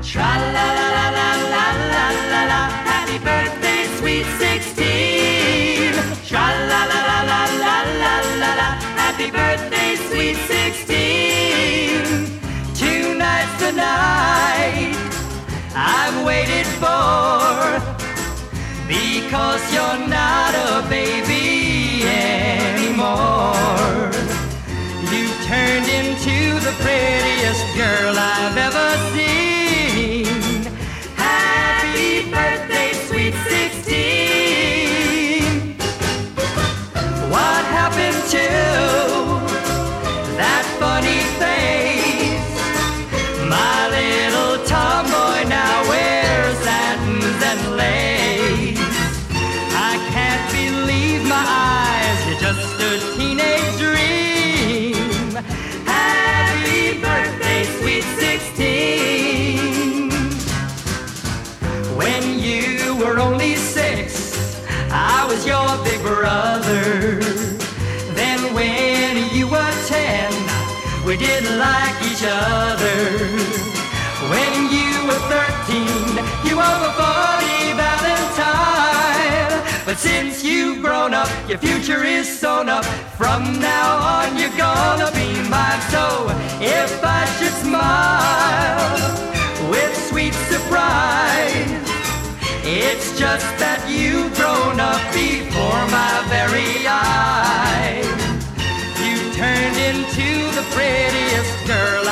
Tra-la-la-la-la-la-la-la-la, happy birthday, sweet 16. Tra-la-la-la-la-la-la-la-la, happy birthday, sweet 16. Tonight's the night I've waited for, because you're not a baby anymore. You turned into the prettiest girl I've ever seen. Happy birthday, sweet 16. What happened to that funny face? My little tomboy now wears satins and lace. I can't believe my eyes, you're just a teenage dream. Happy birthday, sweet 16. When you were only 6, I was your big brother. Then when you were 10, we didn't like each other. When you were 13, you were a 40 Valentine. But since you've grown up, your future is sewn up. From now on, you're gonna be mine. So if I should smile with sweet surprise, it's just that you've grown up before my very eyes. You turned into the prettiest girl